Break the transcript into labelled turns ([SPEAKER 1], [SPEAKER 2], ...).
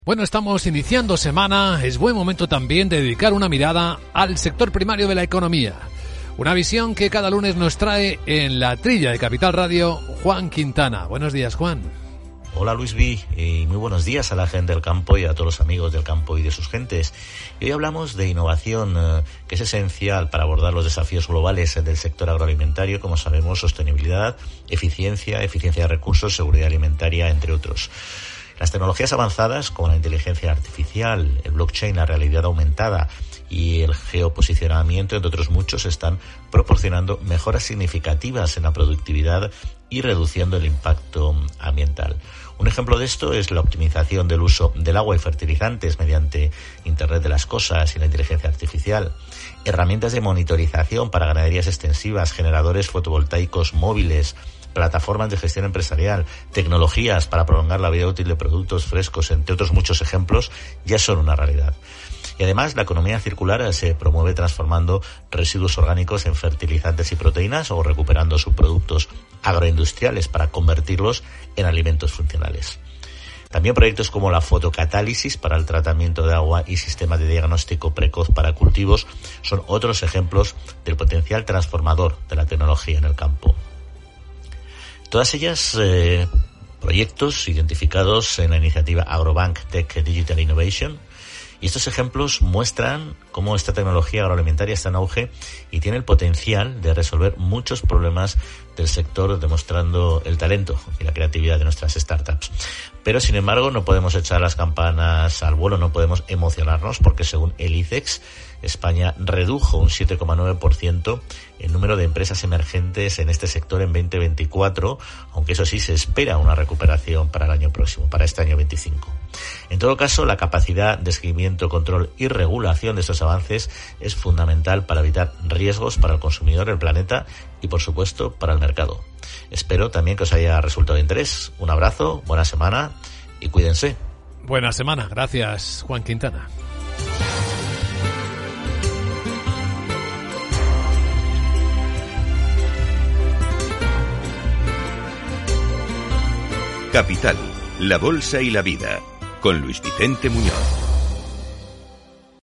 [SPEAKER 1] Bueno, estamos iniciando semana, es buen momento también de dedicar una mirada al sector primario de la economía. Una visión que cada lunes nos trae en la trilla de Capital Radio Juan Quintana. Buenos días, Juan.
[SPEAKER 2] Hola Luisbi, y muy buenos días a la gente del campo y a todos los amigos del campo y de sus gentes. Y hoy hablamos de innovación, que es esencial para abordar los desafíos globales del sector agroalimentario, como sabemos, sostenibilidad, eficiencia de recursos, seguridad alimentaria, entre otros. Las tecnologías avanzadas como la inteligencia artificial, el blockchain, la realidad aumentada y el geoposicionamiento, entre otros muchos, están proporcionando mejoras significativas en la productividad y reduciendo el impacto ambiental. Un ejemplo de esto es la optimización del uso del agua y fertilizantes mediante Internet de las Cosas y la inteligencia artificial, herramientas de monitorización para ganaderías extensivas, generadores fotovoltaicos móviles, plataformas de gestión empresarial, tecnologías para prolongar la vida útil de productos frescos, entre otros muchos ejemplos, ya son una realidad. Y además, la economía circular se promueve transformando residuos orgánicos en fertilizantes y proteínas o recuperando subproductos agroindustriales para convertirlos en alimentos funcionales. También proyectos como la fotocatálisis para el tratamiento de agua y sistemas de diagnóstico precoz para cultivos son otros ejemplos del potencial transformador de la tecnología en el campo. Todas ellas proyectos identificados en la iniciativa Agrobank Tech Digital Innovation, y estos ejemplos muestran cómo esta tecnología agroalimentaria está en auge y tiene el potencial de resolver muchos problemas del sector, demostrando el talento y la creatividad de nuestras startups. Pero, sin embargo, no podemos echar las campanas al vuelo, no podemos emocionarnos, porque según el ICEX, España redujo un 7,9% el número de empresas emergentes en este sector en 2024, aunque eso sí, se espera una recuperación para el año próximo, para este año 25. En todo caso, la capacidad de seguimiento, control y regulación de estos avances es fundamental para evitar riesgos para el consumidor, el planeta y, por supuesto, para el mercado. Espero también que os haya resultado de interés. Un abrazo, buena semana y cuídense.
[SPEAKER 1] Buena semana, gracias, Juan Quintana.
[SPEAKER 3] Capital, la bolsa y la vida, con Luis Vicente Muñoz.